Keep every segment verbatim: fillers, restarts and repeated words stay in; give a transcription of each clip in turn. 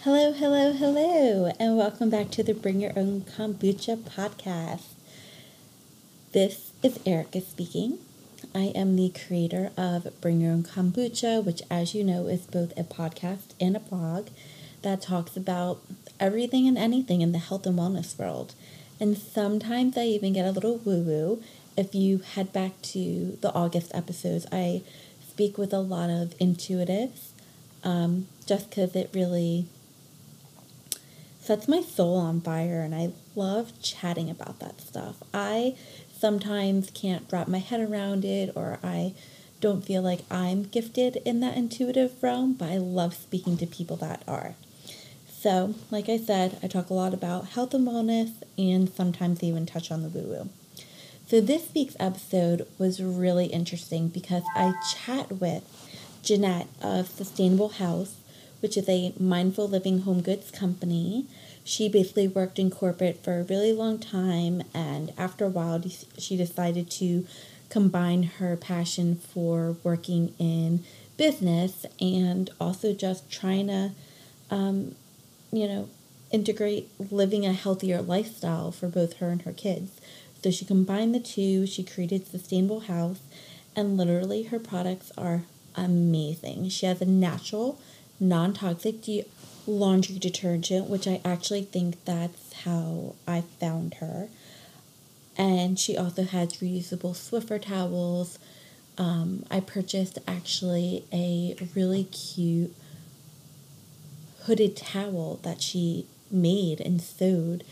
Hello, hello, hello, and welcome back to the Bring Your Own Kombucha podcast. This is Erica speaking. I am the creator of Bring Your Own Kombucha, which, as you know, is both a podcast and a blog that talks about everything and anything in the health and wellness world. And sometimes I even get a little woo-woo. If you head back to the August episodes, I speak with a lot of intuitives, um, just because it really sets my soul on fire, and I love chatting about that stuff. I sometimes can't wrap my head around it, or I don't feel like I'm gifted in that intuitive realm, but I love speaking to people that are. So, like I said, I talk a lot about health and wellness, and sometimes even touch on the woo-woo. So this week's episode was really interesting because I chat with Jeanette of Sustainable House, which is a mindful living home goods company. She basically worked in corporate for a really long time, and after a while she decided to combine her passion for working in business and also just trying to, um, you know, integrate living a healthier lifestyle for both her and her kids. So she combined the two, she created Sustainable House, and literally her products are amazing. She has a natural, non-toxic de- laundry detergent, which I actually think that's how I found her. And she also has reusable Swiffer towels. Um, I purchased actually a really cute hooded towel that she made and sewed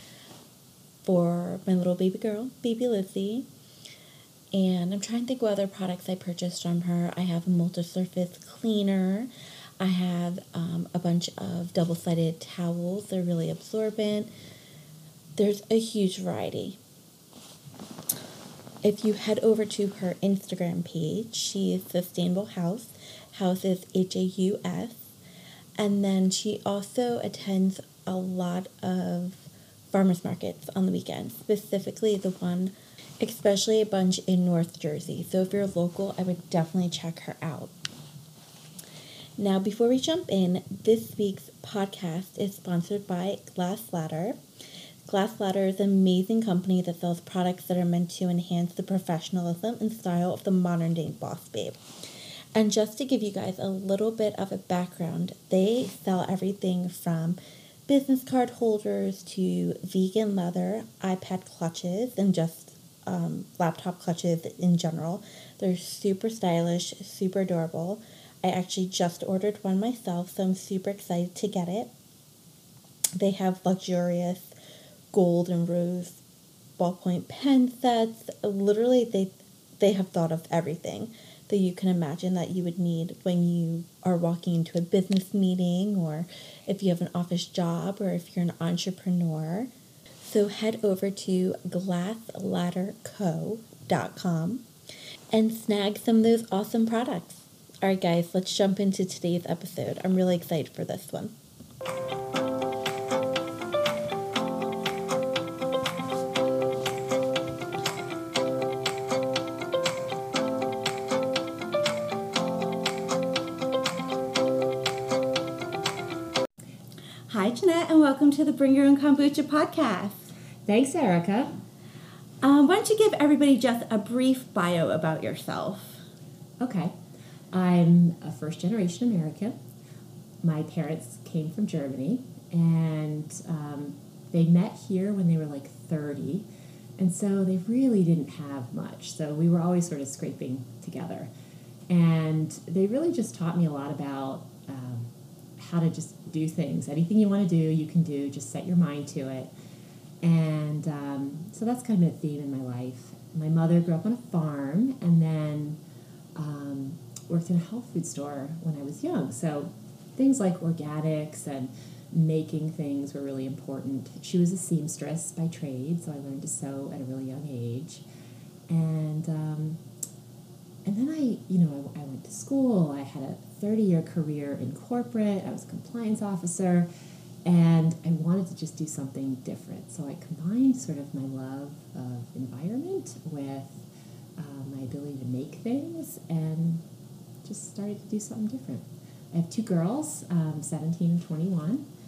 for my little baby girl, baby Lizzie. And I'm trying to think what other products I purchased from her. I have a multi-surface cleaner. I have um, a bunch of double-sided towels. They're really absorbent. There's a huge variety. If you head over to her Instagram page, she is Sustainable House. House is H A U S. And then she also attends a lot of farmers markets on the weekends, specifically the one, especially a bunch in North Jersey. So if you're local, I would definitely check her out. Now, before we jump in, this week's podcast is sponsored by Glass Ladder. Glass Ladder is an amazing company that sells products that are meant to enhance the professionalism and style of the modern-day boss babe. And just to give you guys a little bit of a background, they sell everything from business card holders to vegan leather, iPad clutches, and just um, laptop clutches in general. They're super stylish, super adorable. I actually just ordered one myself, so I'm super excited to get it. They have luxurious gold and rose ballpoint pen sets. Literally, they they have thought of everything that you can imagine that you would need when you are walking into a business meeting, or if you have an office job, or if you're an entrepreneur. So head over to glass ladder co dot com and snag some of those awesome products. All right, guys, let's jump into today's episode. I'm really excited for this one. Hi, Jeanette, and welcome to the Bring Your Own Kombucha podcast. Thanks, Erica. Um, why don't you give everybody just a brief bio about yourself? Okay. I'm a first-generation American. My parents came from Germany, and um, they met here when they were like thirty, and so they really didn't have much. So we were always sort of scraping together. And they really just taught me a lot about um, how to just do things. Anything you want to do, you can do. Just set your mind to it. And um, so that's kind of a theme in my life. My mother grew up on a farm, and then um, worked in a health food store when I was young. So things like organics and making things were really important. She was a seamstress by trade, so I learned to sew at a really young age. And um, and then I, you know, I, I went to school. I had a thirty-year career in corporate. I was a compliance officer, and I wanted to just do something different. So I combined sort of my love of environment with uh, my ability to make things, and just started to do something different. I have two girls, um, seventeen and twenty-one,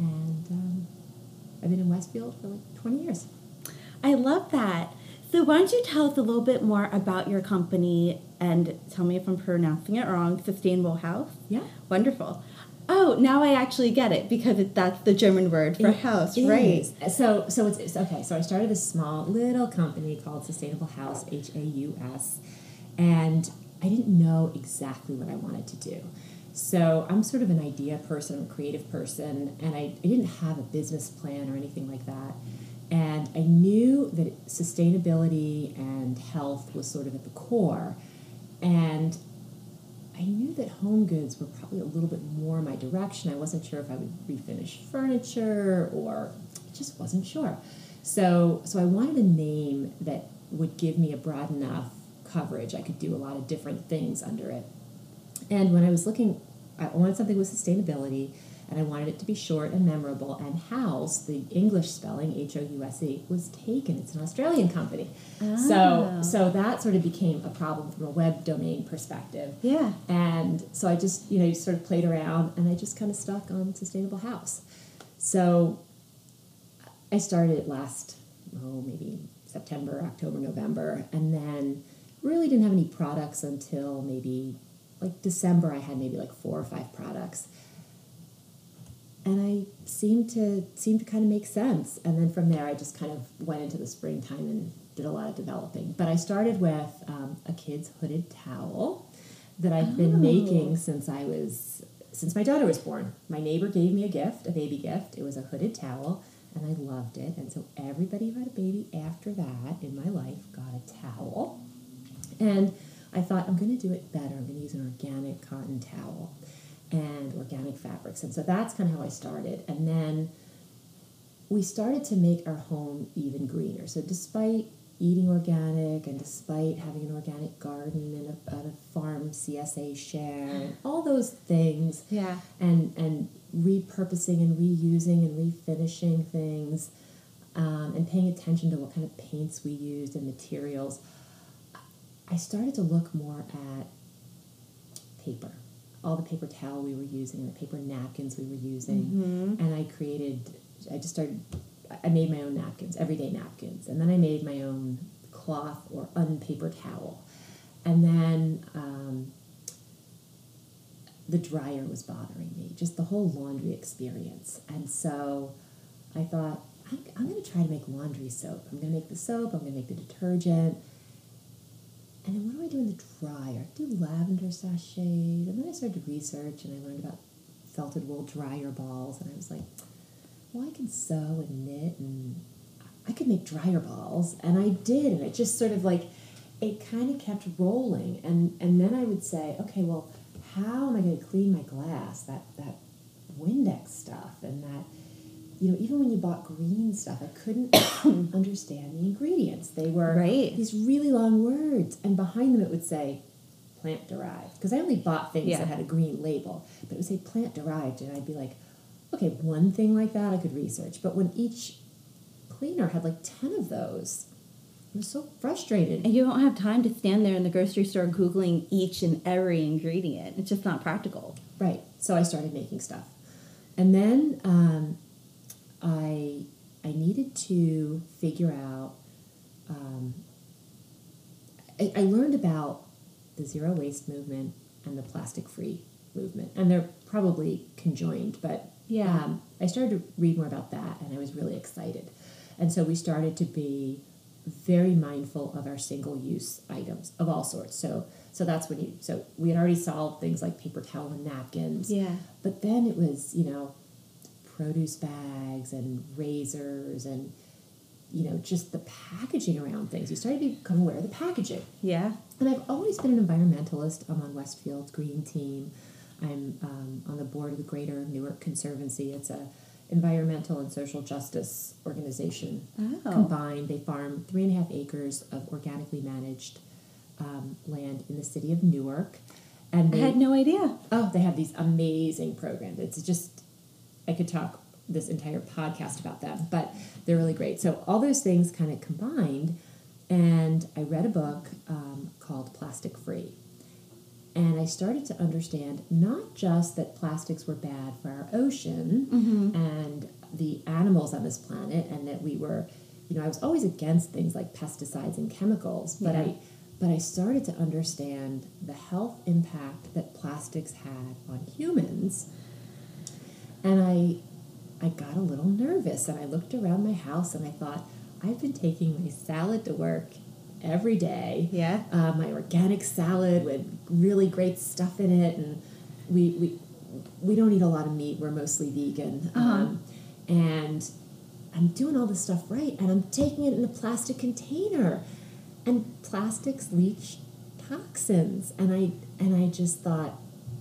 and um, I've been in Westfield for like twenty years. I love that. So why don't you tell us a little bit more about your company and tell me if I'm pronouncing it wrong, Sustainable House? Yeah. Wonderful. Oh, now I actually get it because it, that's the German word for it house, is. right? So, so it's, it's okay. So I started this small little company called Sustainable House, H A U S, and I didn't know exactly what I wanted to do. So I'm sort of an idea person, I'm a creative person, and I, I didn't have a business plan or anything like that. And I knew that sustainability and health was sort of at the core. And I knew that home goods were probably a little bit more my direction. I wasn't sure if I would refinish furniture or I just wasn't sure. So, so I wanted a name that would give me a broad enough coverage. I could do a lot of different things under it. And when I was looking, I wanted something with sustainability, and I wanted it to be short and memorable. And House, the English spelling, H O U S E, was taken. It's an Australian company. Oh. So so that sort of became a problem from a web domain perspective. Yeah. And so I just, you know, sort of played around, and I just kind of stuck on Sustainable House. So I started it last, oh, maybe September, October, November, and then really didn't have any products until maybe like December. I had maybe like four or five products. And I seemed to seemed to kind of make sense. And then from there, I just kind of went into the springtime and did a lot of developing. But I started with um, a kid's hooded towel that I've Oh. been making since I was since my daughter was born. My neighbor gave me a gift, a baby gift. It was a hooded towel, and I loved it. And so everybody who had a baby after that in my life got a towel. And I thought, I'm going to do it better. I'm going to use an organic cotton towel and organic fabrics. And so that's kind of how I started. And then we started to make our home even greener. So despite eating organic and despite having an organic garden and a, and a farm C S A share and all those things, Yeah. and, and repurposing and reusing and refinishing things, um, and paying attention to what kind of paints we used and materials, I started to look more at paper. All the paper towel we were using, the paper napkins we were using, Mm-hmm. and I created, I just started, I made my own napkins, everyday napkins, and then I made my own cloth or unpaper towel. And then um, the dryer was bothering me, just the whole laundry experience. And so I thought, I'm, I'm going to try to make laundry soap. I'm going to make the soap, I'm going to make the detergent. And then what do I do in the dryer? I do lavender sachets. And then I started to research, and I learned about felted wool dryer balls. And I was like, well, I can sew and knit, and I could make dryer balls. And I did, and it just sort of like, it kind of kept rolling. And, and then I would say, okay, well, how am I going to clean my glass? That, that Windex stuff and that, you know, even when you bought green stuff, I couldn't understand the ingredients. They were Right. these really long words, and behind them it would say plant-derived. Because I only bought things Yeah. that had a green label, but it would say plant-derived, and I'd be like, okay, one thing like that I could research. But when each cleaner had like ten of those, I was so frustrated. And you don't have time to stand there in the grocery store Googling each and every ingredient. It's just not practical. Right. So I started making stuff. And then um, I I needed to figure out, um, I, I learned about the zero waste movement and the plastic free movement. And they're probably conjoined, but Yeah. um, I started to read more about that, and I was really excited. And so we started to be very mindful of our single-use items of all sorts. So so that's when you, so we had already solved things like paper towel and napkins. Yeah. But then it was, you know, produce bags and razors and, you know, just the packaging around things. You started to become aware of the packaging. Yeah. And I've always been an environmentalist. I'm on Westfield's Green Team. I'm um, on the board of the Greater Newark Conservancy. It's a environmental and social justice organization. Oh. Combined, they farm three and a half acres of organically managed um, land in the city of Newark. And I they, had no idea. oh, they have these amazing programs. It's just, I could talk this entire podcast about them, but they're really great. So all those things kind of combined, and I read a book um, called Plastic Free. And I started to understand not just that plastics were bad for our ocean Mm-hmm. and the animals on this planet, and that we were, you know, I was always against things like pesticides and chemicals, but Yeah. I but I started to understand the health impact that plastics had on humans. And I I got a little nervous, and I looked around my house and I thought, I've been taking my salad to work every day. Yeah. Uh, my organic salad with really great stuff in it, and we we we don't eat a lot of meat. We're mostly vegan, Uh-huh. um, and I'm doing all this stuff right, and I'm taking it in a plastic container, and plastics leach toxins, and I and I just thought,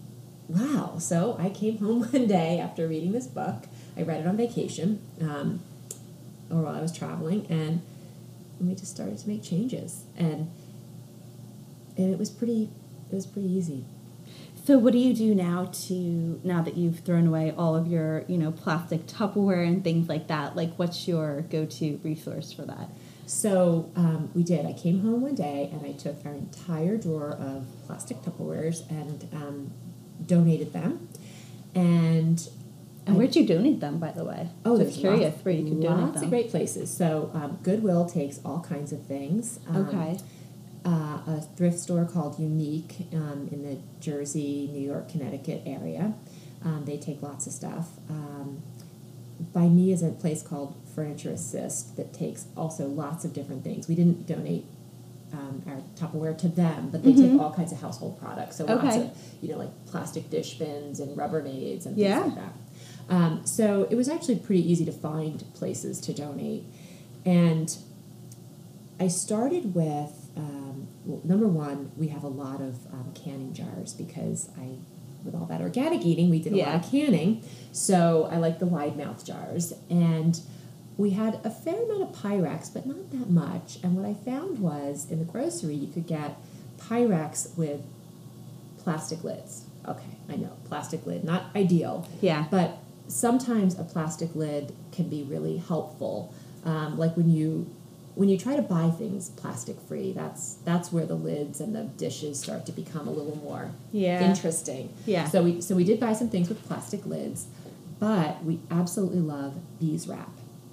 wow. So I came home one day after reading this book. I read it on vacation, um, or while I was traveling, and and we just started to make changes, and and it was pretty it was pretty easy. So what do you do now to, now that you've thrown away all of your, you know, plastic Tupperware and things like that? Like, what's your go-to resource for that? So um, we did. I came home one day and I took our entire drawer of plastic Tupperwares and um, donated them. And And I- where'd you donate them, by the way? Oh, Just there's curious lots, where you could donate lots them. of great places. So um, Goodwill takes all kinds of things. Um, Okay. Uh, a thrift store called Unique um, in the Jersey, New York, Connecticut area. Um, they take lots of stuff. Um, by me is a place called Furniture Assist that takes also lots of different things. We didn't donate um, our Tupperware to them, but they Mhm. take all kinds of household products. So lots Okay. of, you know, like plastic dish bins and Rubbermaids and things Yeah. like that. Um, so it was actually pretty easy to find places to donate. And I started with, um, well, number one, we have a lot of um, canning jars because I, with all that organic eating, we did a Yeah. lot of canning. So I like the wide mouth jars. And we had a fair amount of Pyrex, but not that much. And what I found was in the grocery, you could get Pyrex with plastic lids. Okay, I know, plastic lid, not ideal. Yeah. But sometimes a plastic lid can be really helpful. Um, like when you when you try to buy things plastic free, that's that's where the lids and the dishes start to become a little more Yeah. interesting. Yeah. So we so we did buy some things with plastic lids, but we absolutely love bees wrap.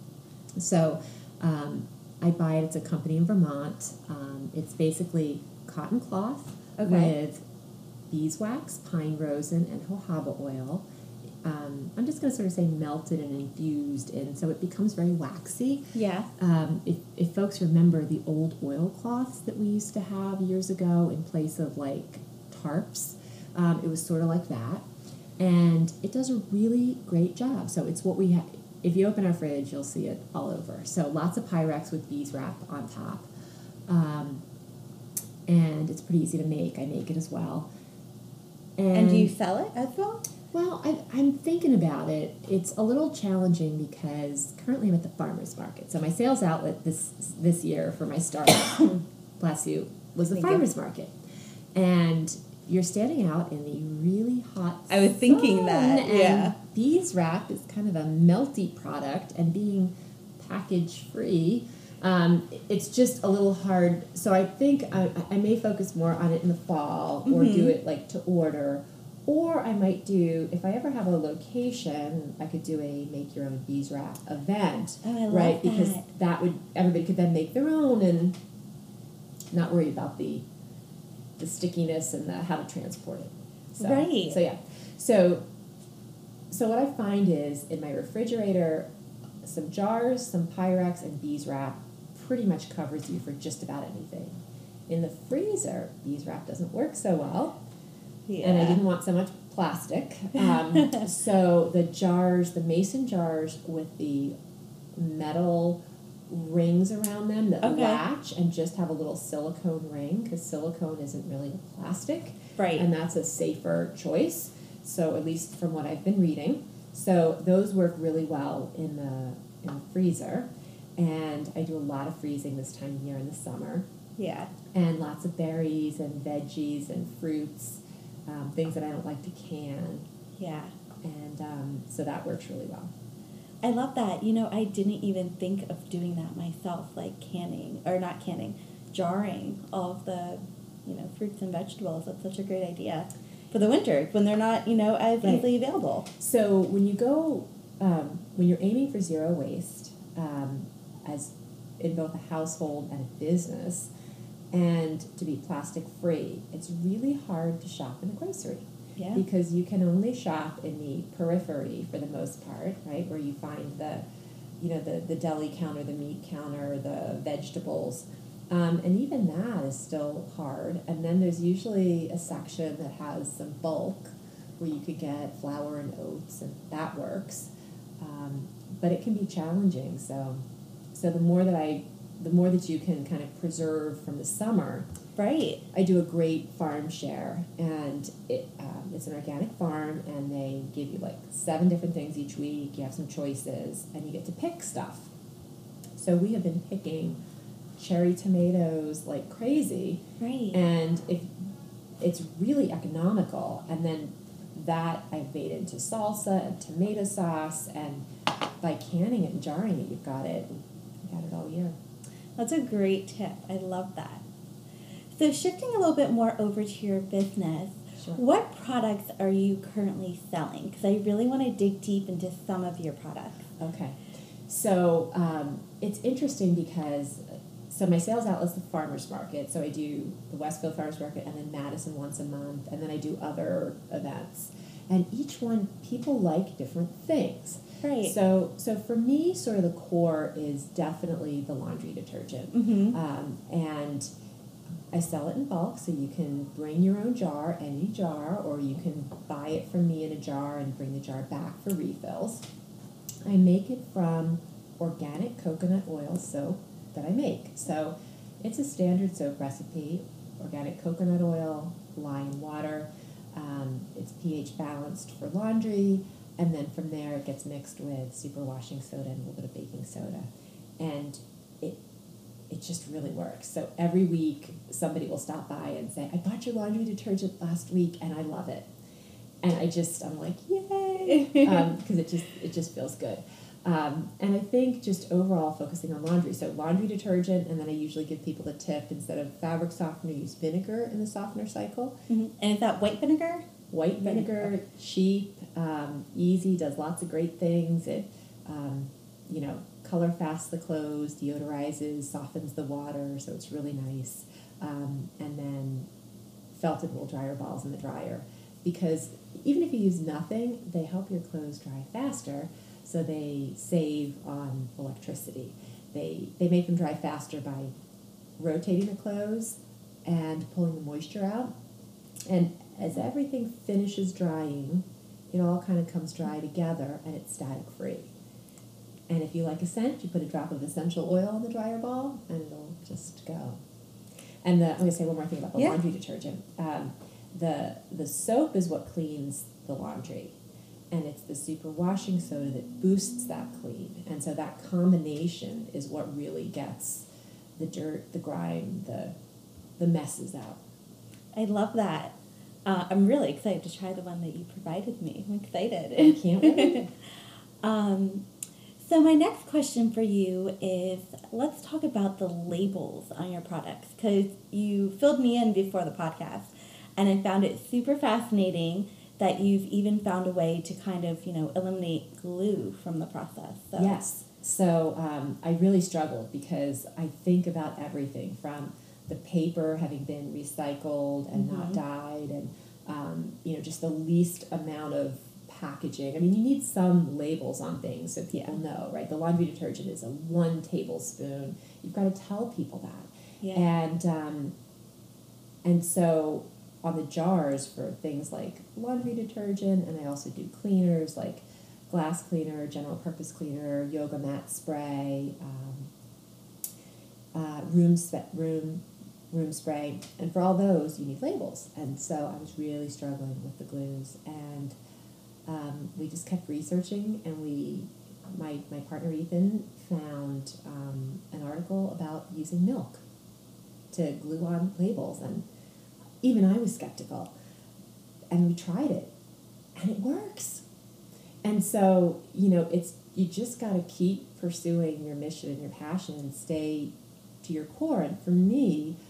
So um, I buy it. It's a company in Vermont. Um, it's basically cotton cloth Okay. with beeswax, pine rosin, and jojoba oil. Um, I'm just going to sort of say melted and infused in, so it becomes very waxy. Yeah. Um, if, if folks remember the old oilcloths that we used to have years ago in place of like tarps, um, it was sort of like that. And it does a really great job. So it's what we have. If you open our fridge, you'll see it all over. So lots of Pyrex with bees wrap on top. Um, and it's pretty easy to make. I make it as well. And do you sell it as well? Well, I, I'm thinking about it. It's a little challenging because currently I'm at the farmer's market. So my sales outlet this this year for my startup, bless you, was the Thank you. farmer's market. And you're standing out in the really hot I was thinking sun, that, and yeah. bees wrap is kind of a melty product, and being package free, um, it's just a little hard. So I think I, I may focus more on it in the fall, or Mhm. do it like to order. Or I might do, if I ever have a location, I could do a make your own bees wrap event. Oh, I love right? Because that. that would, everybody could then make their own and not worry about the the stickiness and the how to transport it. So, Right. So yeah. So so what I find is in my refrigerator, some jars, some Pyrex, and bees wrap pretty much covers you for just about anything. In the freezer, bees wrap doesn't work so well. Yeah. And I didn't want so much plastic. Um, so the jars, the mason jars with the metal rings around them that Okay. latch and just have a little silicone ring, because silicone isn't really plastic. Right. And that's a safer choice. So at least from what I've been reading. So those work really well in the in the freezer. And I do a lot of freezing this time of year in the summer. Yeah. And lots of berries and veggies and fruits, um, things that I don't like to can. Yeah. And um, so that works really well. I love that. You know, I didn't even think of doing that myself, like canning, or not canning, jarring all of the you know, fruits and vegetables. That's such a great idea for the winter when they're not, you know, as Right. easily available. So when you go, um, when you're aiming for zero waste, um, as in both a household and a business, and to be plastic free, it's really hard to shop in a grocery. Yeah. Because you can only shop in the periphery for the most part, right? Where you find the, you know, the, the deli counter, the meat counter, the vegetables. Um, and even that is still hard. And then there's usually a section that has some bulk where you could get flour and oats, and that works. Um, but it can be challenging. So, so the more that I, the more that you can kind of preserve from the summer. Right. I do a great farm share, and it um, it's an organic farm, and they give you like seven different things each week. You have some choices, and you get to pick stuff. So we have been picking cherry tomatoes like crazy, Right. and if it's really economical, and then that I've made into salsa and tomato sauce, and by canning it and jarring it, you've got it, you've got it all year. That's a great tip. I love that. So shifting a little bit more over to your business, Sure. what products are you currently selling? Because I really want to dig deep into some of your products. Okay. So um, it's interesting because, so my sales outlet's the farmer's market. So I do the Westfield Farmer's Market and then Madison once a month, and then I do other events. And each one, people like different things. Right. So, so for me, sort of the core is definitely the laundry detergent. Mm-hmm. Um, and I sell it in bulk, so you can bring your own jar, any jar, or you can buy it from me in a jar and bring the jar back for refills. I make it from organic coconut oil soap that I make. So it's a standard soap recipe, organic coconut oil, lime water. Um, it's pH balanced for laundry, and then from there it gets mixed with superwashing soda and a little bit of baking soda. And it it just really works. So every week somebody will stop by and say, I bought your laundry detergent last week and I love it. And I just, I'm like, yay, because um, it just it just feels good. Um, and I think just overall focusing on laundry. So laundry detergent, and then I usually give people the tip, instead of fabric softener, use vinegar in the softener cycle. Mm-hmm. And is that white vinegar? White vinegar, Vinegar. cheap, um, easy, does lots of great things. It, um, you know, color fasts the clothes, deodorizes, softens the water, so it's really nice. Um, and then felted wool dryer balls in the dryer. Because even if you use nothing, they help your clothes dry faster, so they save on electricity. They, they make them dry faster by rotating the clothes and pulling the moisture out. And as everything finishes drying, it all kind of comes dry together, and it's static free. And if you like a scent, you put a drop of essential oil on the dryer ball, and it'll just go. And the, I'm going to say one more thing about the Yeah. laundry detergent. Um, the the soap is what cleans the laundry, and it's the superwashing soda that boosts that clean. And so that combination is what really gets the dirt, the grime, the the messes out. I love that. Uh, I'm really excited to try the one that you provided me. I'm excited. I can't wait. um, so my next question for you is, let's talk about the labels on your products, because you filled me in before the podcast, and I found it super fascinating that you've even found a way to kind of, you know, eliminate glue from the process. So. Yes. So um, I really struggled because I think about everything from the paper having been recycled and Mm-hmm. not dyed, and um, you know, just the least amount of packaging. I mean, you need some labels on things so people Yeah. know, right? The laundry detergent is a one tablespoon. You've got to tell people that. Yeah. And um, and so on the jars for things like laundry detergent, and I also do cleaners like glass cleaner, general purpose cleaner, yoga mat spray, um, uh, room spe- room room spray, and for all those you need labels. And so I was really struggling with the glues, and um, we just kept researching, and we my my partner Ethan found um, an article about using milk to glue on labels, and even I was skeptical, and we tried it, and it works. And so, you know, it's you just got to keep pursuing your mission and your passion and stay to your core. And for me, I wanted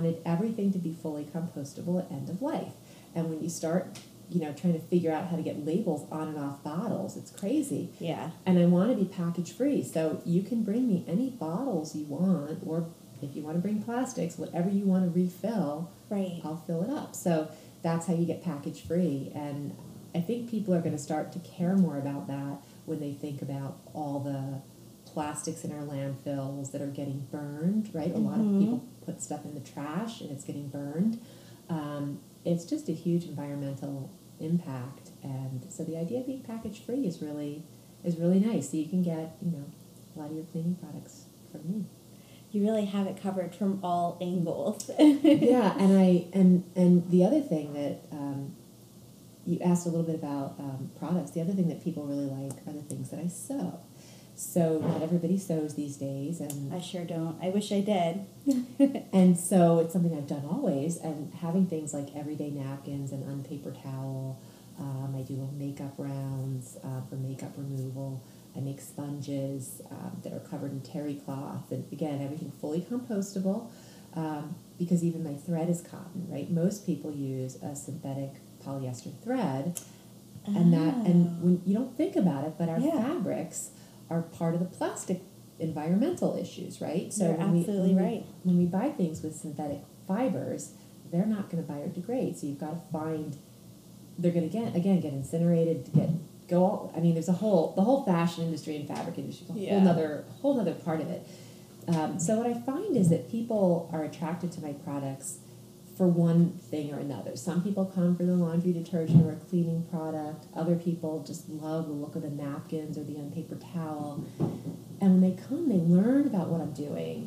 wanted everything to be fully compostable at end of life. And when you start, you know, trying to figure out how to get labels on and off bottles, it's crazy. Yeah. And I want to be package free, so you can bring me any bottles you want, or if you want to bring plastics, whatever you want to refill, right. I'll fill it up. So that's how you get package free. And I think people are going to start to care more about that when they think about all the plastics in our landfills that are getting burned, right? A mm-hmm. lot of people put stuff in the trash and it's getting burned. Um, it's just a huge environmental impact. And so the idea of being package free is really is really nice. So you can get, you know, a lot of your cleaning products from me. You really have it covered from all angles. Yeah, and I and and the other thing that um, you asked a little bit about um, products. The other thing that people really like are the things that I sew. So not everybody sews these days, and I sure don't. I wish I did. And so it's something I've done always. And having things like everyday napkins and unpaper towel. Um, I do little makeup rounds uh, for makeup removal. I make sponges um, that are covered in terry cloth, and again, everything fully compostable, um, because even my thread is cotton, right? Most people use a synthetic polyester thread, oh. and that, and when you don't think about it, but our yeah. fabrics are part of the plastic environmental issues, right? So You're when absolutely we, when right. We, when we buy things with synthetic fibers, they're not going to biodegrade, so you've got to find, they're going to get, again, get incinerated, to get go all, I mean, there's a whole, the whole fashion industry and fabric industry, a yeah. whole nother, whole nother part of it. Um, so what I find is that people are attracted to my products for one thing or another. Some people come for the laundry detergent or a cleaning product. Other people just love the look of the napkins or the unpaper towel. And when they come, they learn about what I'm doing.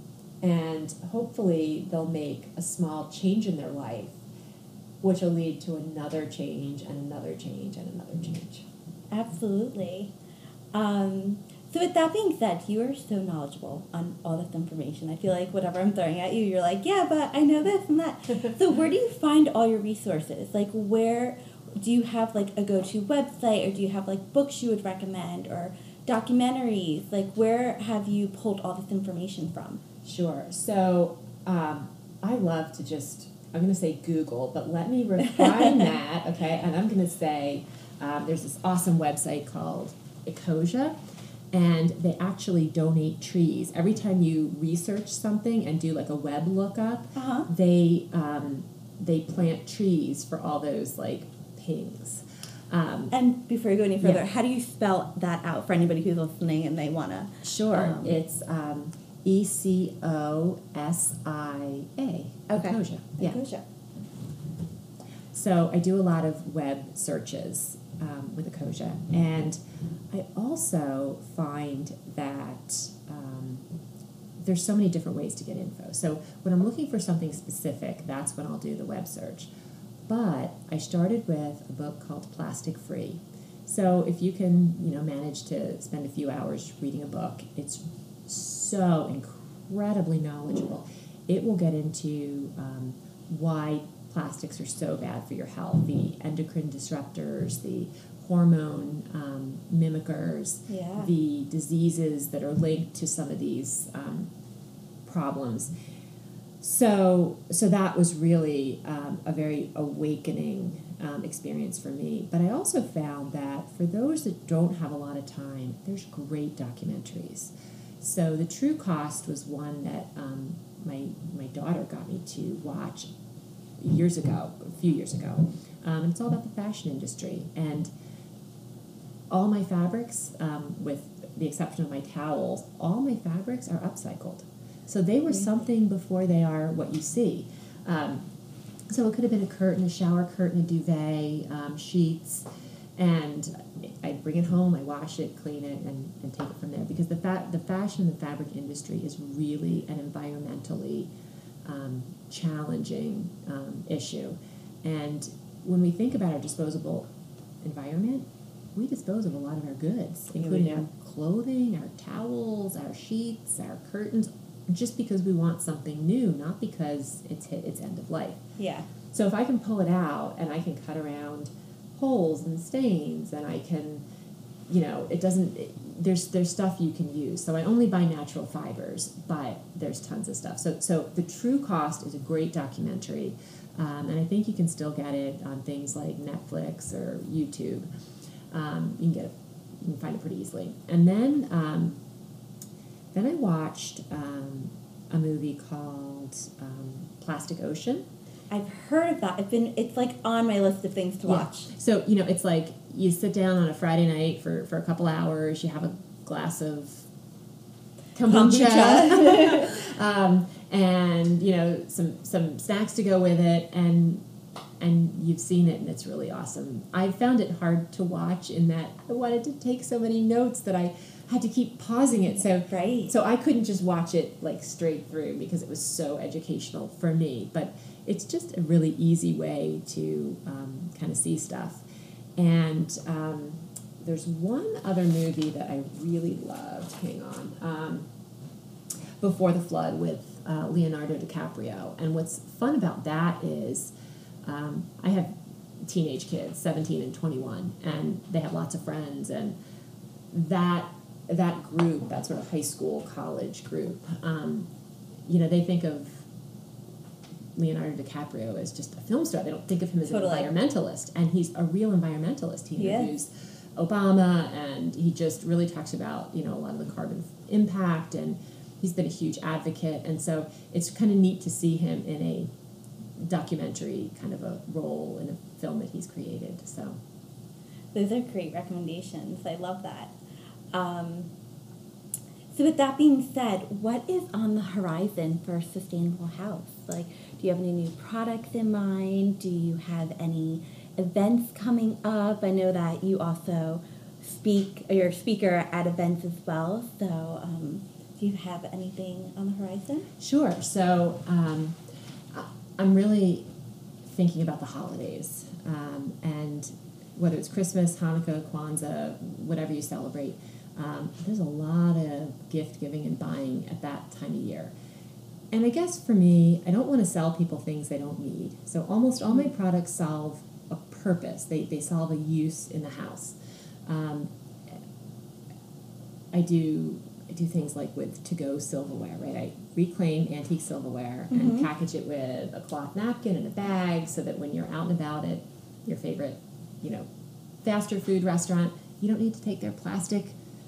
And hopefully they'll make a small change in their life, which will lead to another change and another change and another change. Absolutely. Um, so with that being said, you are so knowledgeable on all this information. I feel like whatever I'm throwing at you, you're like, yeah, but I know this and that. So where do you find all your resources? Like, where do you have like a go-to website, or do you have like books you would recommend, or documentaries? Like, where have you pulled all this information from? Sure. So um, I love to just, I'm going to say Google, but let me refine that, okay? And I'm going to say um, there's this awesome website called Ecosia, and they actually donate trees. Every time you research something and do like a web lookup, uh-huh. they um, they plant trees for all those like pings. Um, and before you go any further, yeah. how do you spell that out for anybody who's listening and they want to? Sure. Um, it's um, E C O S I A. Okay. Ecosia. Yeah. Ecosia. So I do a lot of web searches um, with Ecosia, and I also find that um, there's so many different ways to get info. So when I'm looking for something specific, that's when I'll do the web search. But I started with a book called Plastic Free. So if you can, you know, manage to spend a few hours reading a book, it's so incredibly knowledgeable. It will get into um, why plastics are so bad for your health, the endocrine disruptors, the hormone um, mimickers, yeah. the diseases that are linked to some of these um, problems. So, so that was really um, a very awakening um, experience for me. But I also found that for those that don't have a lot of time, there's great documentaries. So The True Cost was one that um, my my daughter got me to watch years ago, a few years ago. Um, and it's all about the fashion industry. And all my fabrics, um, with the exception of my towels, all my fabrics are upcycled. So they were something before they are what you see. Um, so it could have been a curtain, a shower curtain, a duvet, um, sheets, and I bring it home, I wash it, clean it, and, and take it from there. Because the fa- the fashion and the fabric industry is really an environmentally um, challenging um, issue. And when we think about our disposable environment, we dispose of a lot of our goods, including yeah, our clothing, our towels, our sheets, our curtains, just because we want something new, not because it's hit its end of life. Yeah. So if I can pull it out and I can cut around holes and stains, and I can, you know, it doesn't, it, there's there's stuff you can use. So I only buy natural fibers, but there's tons of stuff. So so The True Cost is a great documentary, um, and I think you can still get it on things like Netflix or YouTube. Um, you can get it, you can find it pretty easily. And then um, then I watched um, a movie called um, Plastic Ocean. I've heard of that. I've been. It's like on my list of things to Yeah. watch. So you know, it's like you sit down on a Friday night for, for a couple hours. You have a glass of kombucha, Kombucha. um, and you know some some snacks to go with it, and and you've seen it, and it's really awesome. I found it hard to watch in that I wanted to take so many notes that I had to keep pausing it. So Right. so I couldn't just watch it like straight through because it was so educational for me. But it's just a really easy way to um, kind of see stuff. And um, there's one other movie that I really loved. Hang on. Um, Before the Flood with uh, Leonardo DiCaprio. And what's fun about that is um, I have teenage kids, seventeen and twenty-one, and they have lots of friends. And that that group, that sort of high school, college group, um, you know, they think of Leonardo DiCaprio as just a film star. They don't think of him as Totally. an environmentalist, and he's a real environmentalist. He He is. interviews Obama, and he just really talks about, you know, a lot of the carbon impact, and he's been a huge advocate, and so it's kind of neat to see him in a documentary kind of a role in a film that he's created. So Those are great recommendations. I love that. Um, so with that being said, what is on the horizon for Sustainable House? Like, do you have any new products in mind? Do you have any events coming up? I know that you also speak, or you're a speaker at events as well. So um, do you have anything on the horizon? Sure. So um, I- I'm really thinking about the holidays, um, and whether it's Christmas, Hanukkah, Kwanzaa, whatever you celebrate, um, there's a lot of gift giving and buying at that time of year. And I guess for me, I don't want to sell people things they don't need. So almost all my products solve a purpose. They, they solve a use in the house. Um, I do I do things like with to-go silverware, right? I reclaim antique silverware Mhm. and package it with a cloth napkin and a bag so that when you're out and about at your favorite, you know, faster food restaurant, you don't need to take their plastic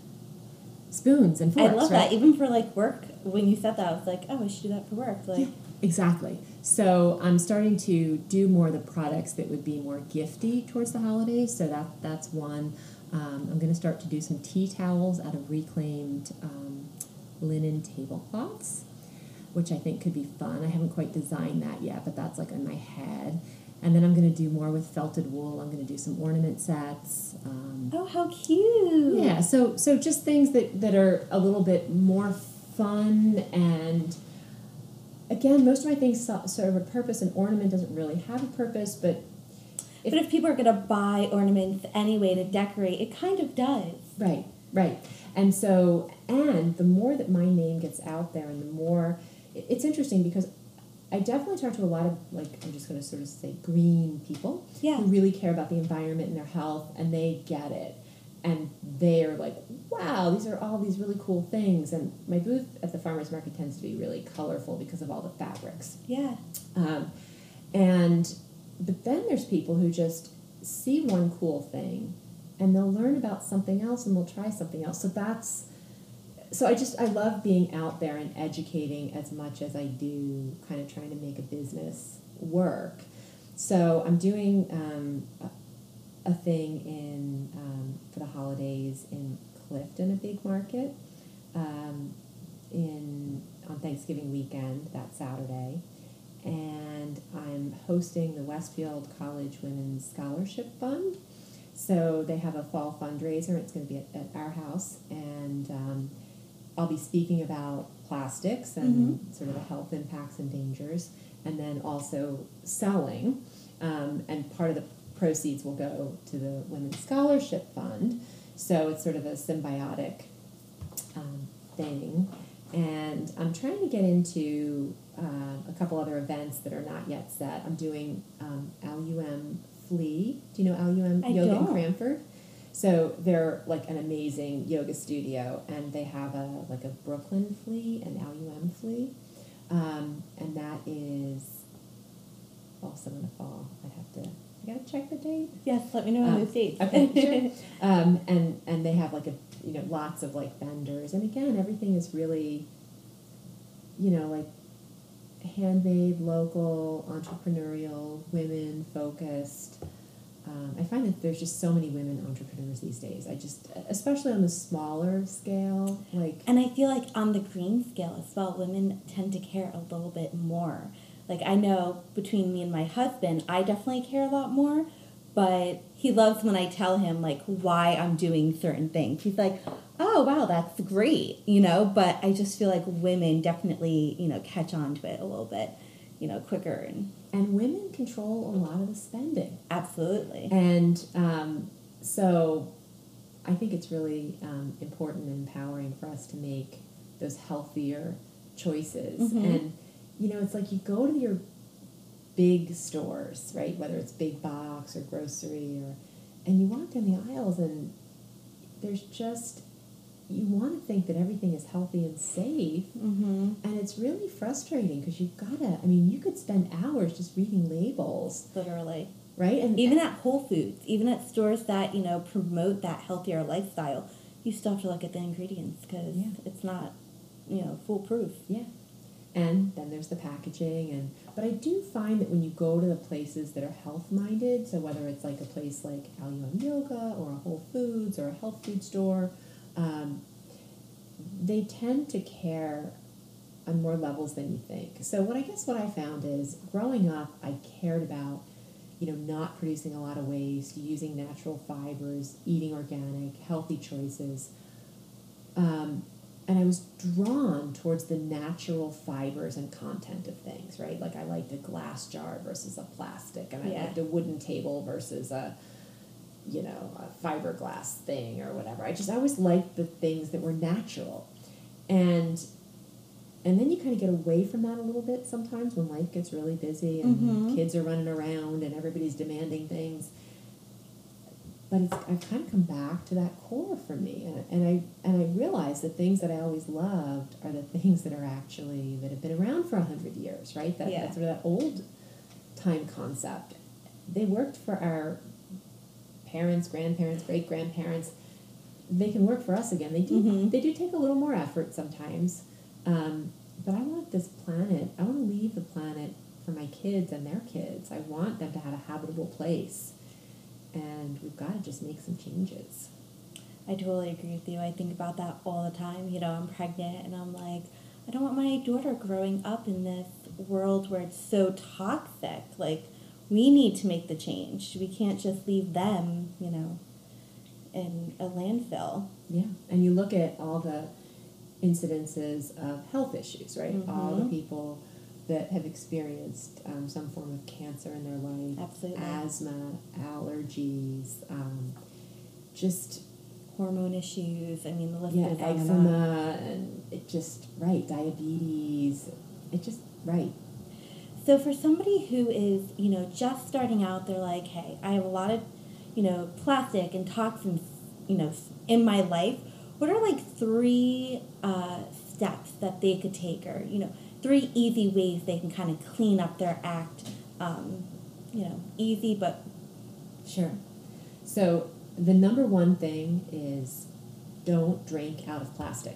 spoons and forks. I love right? that. Even for like work, when you said that, I was like, oh, I should do that for work. Like, Yeah, exactly. So I'm starting to do more of the products that would be more gifty towards the holidays. So that that's one. Um, I'm going to start to do some tea towels out of reclaimed um, linen tablecloths, which I think could be fun. I haven't quite designed that yet, but that's like in my head. And then I'm going to do more with felted wool. I'm going to do some ornament sets. Um, oh, how cute. yeah, so so just things that, that are a little bit more fun, and again, most of my things so- serve a purpose, and ornament doesn't really have a purpose, but But if people are going to buy ornaments anyway to decorate, it kind of does. right, right. And so, and the more that my name gets out there, and the more, it- it's interesting because I definitely talk to a lot of, like, I'm just going to sort of say green people Yeah. who really care about the environment and their health, and they get it. And they're like, wow, these are all these really cool things. And my booth at the farmer's market tends to be really colorful because of all the fabrics. Yeah. Um, and, but then there's people who just see one cool thing and they'll learn about something else and they'll try something else. So that's, so I just, I love being out there and educating as much as I do kind of trying to make a business work. So I'm doing um, a, a thing in, um, for the holidays in Clifton, a big market, um, in, on Thanksgiving weekend, that Saturday. And I'm hosting the Westfield College Women's Scholarship Fund. So they have a fall fundraiser. It's going to be at, at our house. And um, I'll be speaking about plastics and Mhm. sort of the health impacts and dangers. And then also selling. Um, and part of the proceeds will go to the Women's Scholarship Fund. So it's sort of a symbiotic um, thing. And I'm trying to get into uh, a couple other events that are not yet set. I'm doing um, L U M Flea. Do you know L U M I Yoga don't. in Cranford? So they're like an amazing yoga studio, and they have a like a Brooklyn flea, an L U M flea, um, and that is also in the fall. I have to, I gotta check the date. Yes, let me know on Um, those dates. Okay, sure. Um, and and they have like a you know lots of like vendors, and again everything is really, you know like, handmade, local, entrepreneurial, women focused. Um, I find that there's just so many women entrepreneurs these days. I just, especially on the smaller scale, like. And I feel like on the green scale as well, women tend to care a little bit more. Like, I know between me and my husband, I definitely care a lot more, but he loves when I tell him, like, why I'm doing certain things. He's like, oh, wow, that's great, you know? But I just feel like women definitely, you know, catch on to it a little bit, you know, quicker. And, and women control a lot of the spending. Absolutely. And um, so I think it's really um, important and empowering for us to make those healthier choices. Mm-hmm. And, you know, it's like you go to your big stores, right? Whether it's big box or grocery, or and you walk down the aisles and there's just, you want to think that everything is healthy and safe, mm-hmm. and it's really frustrating because you've got to, I mean, you could spend hours just reading labels. Literally. Right? And even at Whole Foods, even at stores that, you know, promote that healthier lifestyle, you still have to look at the ingredients because yeah. it's not, you know, foolproof. Yeah. And then there's the packaging, and but I do find that when you go to the places that are health-minded, so whether it's like a place like L U M Yoga or a Whole Foods or a health food store, um, they tend to care on more levels than you think. So what I guess what I found is, growing up, I cared about, you know, not producing a lot of waste, using natural fibers, eating organic, healthy choices. Um, And I was drawn towards the natural fibers and content of things, right? Like I liked a glass jar versus a plastic, and I Yeah. liked a wooden table versus a, you know, a fiberglass thing or whatever. I just I always liked the things that were natural. And and then you kind of get away from that a little bit sometimes when life gets really busy and Mm-hmm. kids are running around and everybody's demanding things. But it's, I've kind of come back to that core for me, and, and I and I realize the things that I always loved are the things that are actually that have been around for a hundred years, right? That Yeah. that's sort of that old time concept. They worked for our parents, grandparents, great grandparents. They can work for us again. They do. Mm-hmm. They do take a little more effort sometimes, um, but I want this planet. I want to leave the planet for my kids and their kids. I want them to have a habitable place. And we've got to just make some changes. I totally agree with you. I think about that all the time. You know, I'm pregnant and I'm like, I don't want my daughter growing up in this world where it's so toxic. Like, we need to make the change. We can't just leave them, you know, in a landfill. Yeah. And you look at all the incidences of health issues, right? Mm-hmm. All the people that have experienced um, some form of cancer in their life, Absolutely. asthma, allergies, um, just hormone issues. I mean, the list yeah, goes on and on. eczema, and it just right, diabetes. It just right. So for somebody who is, you know, just starting out, they're like, hey, I have a lot of, you know, plastic and toxins, you know, in my life. What are like three uh, steps that they could take, or, you know, three easy ways they can kind of clean up their act? Um, you know, easy, but... Sure. So the number one thing is don't drink out of plastic.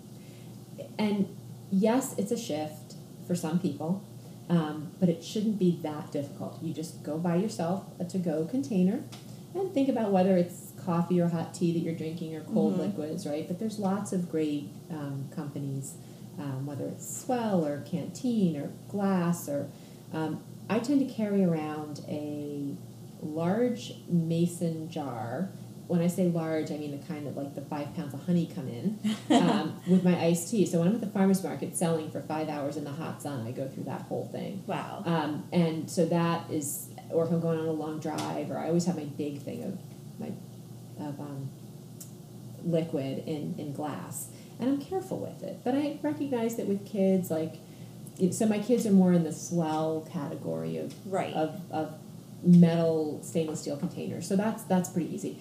And yes, it's a shift for some people, um, but it shouldn't be that difficult. You just go buy yourself a to-go container and think about whether it's coffee or hot tea that you're drinking or cold Mm-hmm. liquids, right? But there's lots of great um, companies, um, whether it's Swell or Canteen or Glass, or um, I tend to carry around a large mason jar. When I say large, I mean the kind that like the five pounds of honey come in, um, with my iced tea. So when I'm at the farmer's market selling for five hours in the hot sun, I go through that whole thing. Wow. Um, and so that is, or if I'm going on a long drive, or I always have my big thing of my of um, liquid in, in glass. And I'm careful with it. But I recognize that with kids, like, so my kids are more in the Swell category of Right. of, of metal stainless steel containers. So that's that's pretty easy.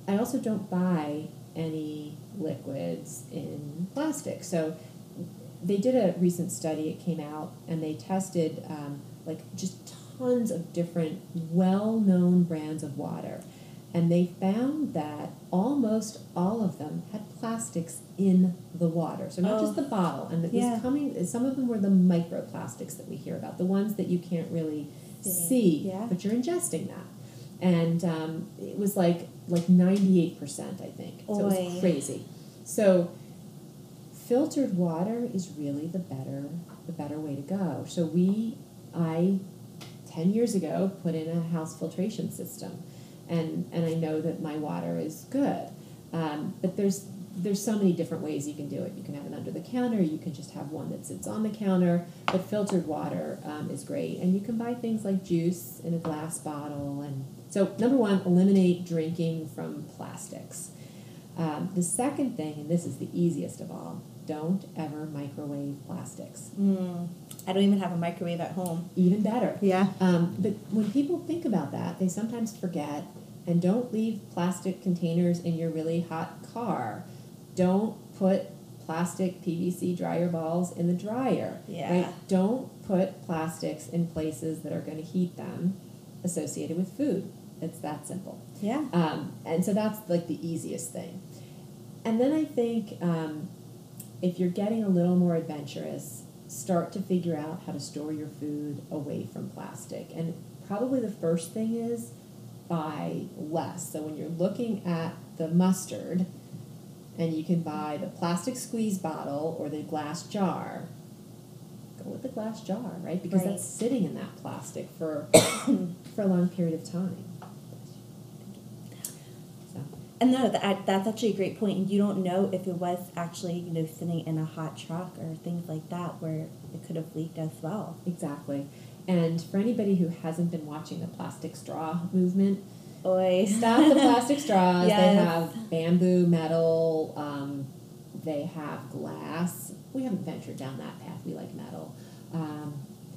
I also don't buy any liquids in plastic. So they did a recent study, it came out, and they tested um, like just tons of different well-known brands of water. And they found that almost all of them had plastics in the water. So not Oh. just the bottle. And it Yeah. was coming, some of them were the microplastics that we hear about, the ones that you can't really See. see, Yeah. but you're ingesting that. And um, it was like like ninety-eight percent, I think. So it Oy. was crazy. So filtered water is really the better the better way to go. So we, I, ten years ago, put in a house filtration system. And, and I know that my water is good. Um, but there's there's so many different ways you can do it. You can have it under the counter. You can just have one that sits on the counter. But filtered water um, is great. And you can buy things like juice in a glass bottle. And so, number one, eliminate drinking from plastics. Um, the second thing, and this is the easiest of all, don't ever microwave plastics. Mm. I don't even have a microwave at home. Even better. Yeah. Um, but when people think about that, they sometimes forget, and don't leave plastic containers in your really hot car. Don't put plastic P V C dryer balls in the dryer. Yeah. Right? Don't put plastics in places that are going to heat them associated with food. It's that simple. Yeah. Um, and so that's like the easiest thing. And then I think um, if you're getting a little more adventurous, start to figure out how to store your food away from plastic. And probably the first thing is buy less. So when you're looking at the mustard, and you can buy the plastic squeeze bottle or the glass jar, go with the glass jar, right? Because Right. that's sitting in that plastic for for a long period of time. So. And no, that, that's actually a great point. And you don't know if it was actually, you know, sitting in a hot truck or things like that where it could have leaked as well. Exactly. And for anybody who hasn't been watching the plastic straw movement, Oy. stop the plastic straws. Yes. They have bamboo, metal, um, they have glass. We haven't ventured down that path. We like metal. Um,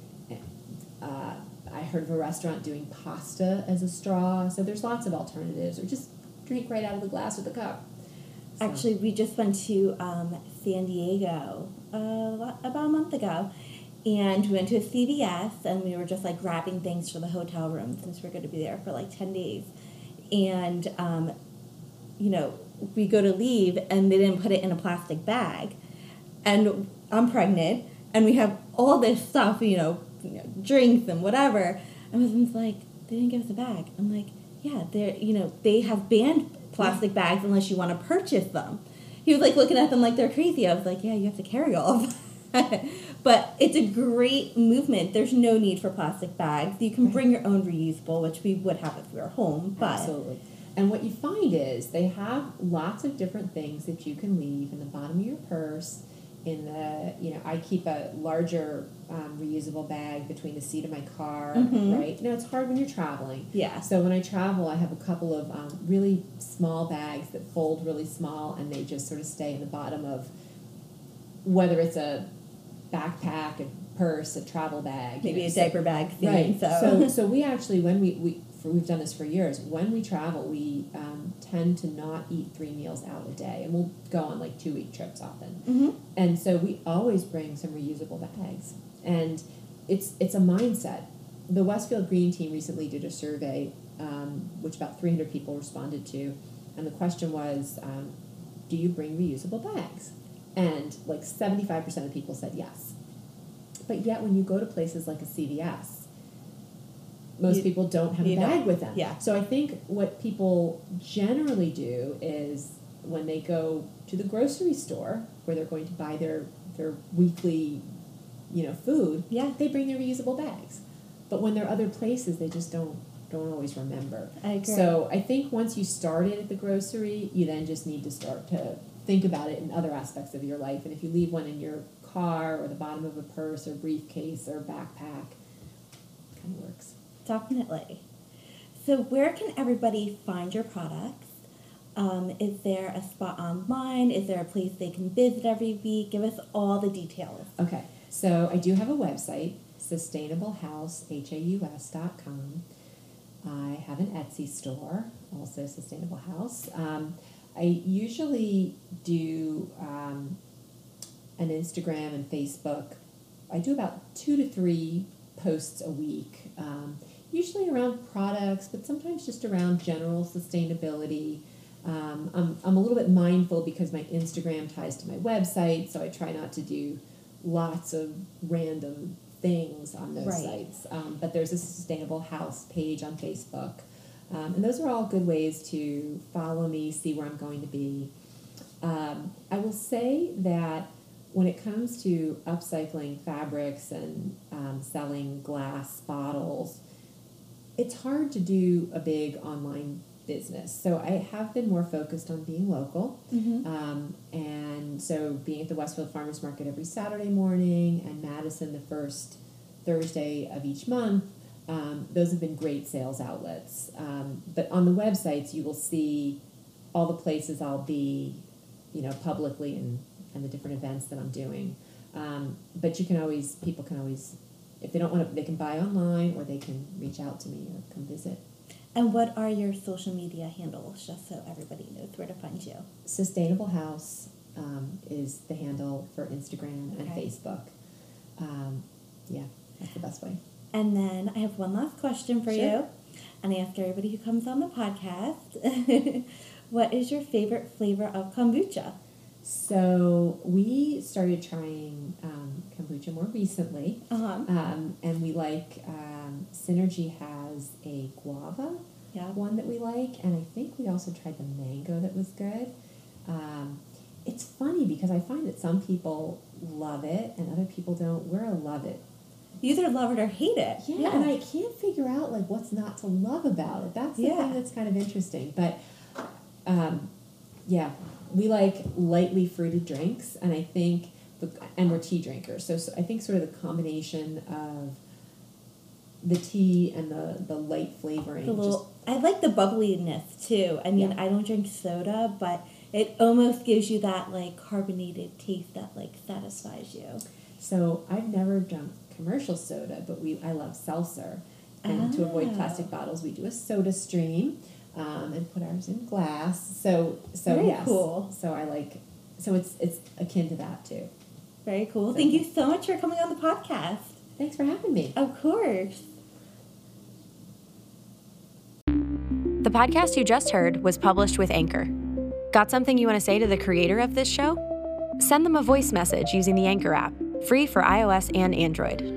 uh, I heard of a restaurant doing pasta as a straw. So there's lots of alternatives. Or just drink right out of the glass with a cup. So. Actually, we just went to um, San Diego uh, about a month ago. And we went to a C V S, and we were just, like, grabbing things for the hotel room since we're going to be there for, like, ten days. And, um, you know, we go to leave, and they didn't put it in a plastic bag. And I'm pregnant, and we have all this stuff, you know, you know drinks and whatever. And my husband's like, they didn't give us a bag. I'm like, yeah, they're, you know, they have banned plastic bags unless you want to purchase them. He was, like, looking at them like they're crazy. I was like, yeah, you have to carry all of them. But it's a great movement. There's no need for plastic bags. You can bring your own reusable, which we would have if we were home. But Absolutely. And what you find is they have lots of different things that you can leave in the bottom of your purse. In the, you know, I keep a larger um, reusable bag between the seat of my car, Mhm. right? You know, it's hard when you're traveling. yeah, So when I travel, I have a couple of um, really small bags that fold really small, and they just sort of stay in the bottom of whether it's a backpack, a purse, a travel bag. maybe you know, a so- diaper bag theme. Right. So, So, so we actually, when we, we for, we've done this for years, when we travel, we um, tend to not eat three meals out a day. And we'll go on like two-week trips often. mm-hmm. And so we always bring some reusable bags. And it's it's a mindset. The Westfield Green Team recently did a survey, um, which about three hundred people responded to. And the question was, um, do you bring reusable bags? And like seventy-five percent of people said yes. But yet when you go to places like a C V S, most You- people don't have a you bag don't. with them. Yeah. So I think what people generally do is when they go to the grocery store where they're going to buy their, their weekly, you know, food, Yeah. they bring their reusable bags. But when they're other places, they just don't don't always remember. I agree. So I think once you start it at the grocery, you then just need to start to think about it in other aspects of your life. And if you leave one in your car or the bottom of a purse or briefcase or backpack, it kind of works. Definitely. So where can everybody find your products? Um, is there a spot online? Is there a place they can visit every week? Give us all the details. Okay, so I do have a website, sustainable house haus dot com. I have an Etsy store, also Sustainable House. Um, I usually do um, an Instagram and Facebook. I do about two to three posts a week, um, usually around products, but sometimes just around general sustainability. Um, I'm, I'm a little bit mindful because my Instagram ties to my website, so I try not to do lots of random things on those Right. sites. Um, but there's a Sustainable House page on Facebook. Um, and those are all good ways to follow me, see where I'm going to be. Um, I will say that when it comes to upcycling fabrics and um, selling glass bottles, it's hard to do a big online business. So I have been more focused on being local. Mm-hmm. Um, and so being at the Westfield Farmers Market every Saturday morning and Madison the first Thursday of each month, um, those have been great sales outlets. Um, but on the websites, you will see all the places I'll be, you know, publicly and, and the different events that I'm doing. Um, but you can always, people can always, if they don't want to, they can buy online or they can reach out to me or come visit. And what are your social media handles, just so everybody knows where to find you? Sustainable House um, is the handle for Instagram and Okay. Facebook. Um, yeah, that's the best way. And then I have one last question for Sure. you. And I ask everybody who comes on the podcast, what is your favorite flavor of kombucha? So we started trying um, kombucha more recently, Uh-huh. um, and we like um, Synergy has a guava Yeah. one that we like, and I think we also tried the mango that was good. Um, it's funny because I find that some people love it and other people don't. We're a love it. You either love it or hate it. Yeah, and I can't figure out like what's not to love about it. That's the Yeah. thing that's kind of interesting. But um, yeah, we like lightly fruited drinks, and I think, the, and we're tea drinkers. So, so I think sort of the combination of the tea and the, the light flavoring. The little, I like the bubbliness too. I mean, Yeah. I don't drink soda, but it almost gives you that like carbonated taste that like satisfies you. just, so I've never drunk commercial soda, but we I love seltzer. And to avoid Oh. plastic bottles, we do a soda stream. Um, and put ours in glass. So so Very yes. cool. So I like so it's it's akin to that too. Very cool. Thank you so much for coming on the podcast. Thanks for having me. Of course. The podcast you just heard was published with Anchor. Got something you want to say to the creator of this show? Send them a voice message using the Anchor app, free for iOS and Android.